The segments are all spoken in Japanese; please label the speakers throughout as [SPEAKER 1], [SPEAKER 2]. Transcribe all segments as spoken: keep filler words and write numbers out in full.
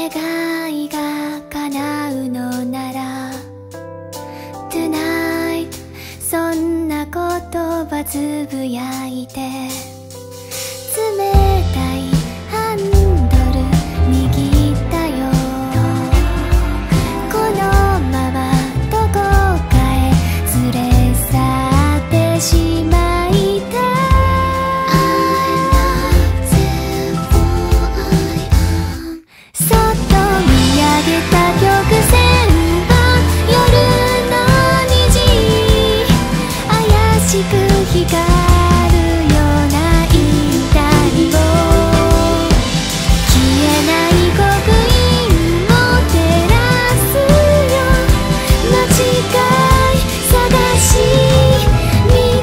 [SPEAKER 1] 願いが叶うのなら Tonight そんな言葉つぶやいて冷たいハンドル握ったよこのままどこかへ連れ去ってしまいたいそっと見上げた曲線は夜の虹怪しく光るような痛いを消えない刻印を照らすよ間違い探しみ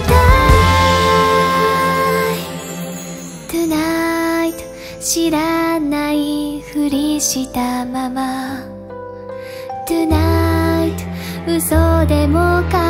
[SPEAKER 1] たい Tonight 知らないふりしたまま Tonight 嘘でもか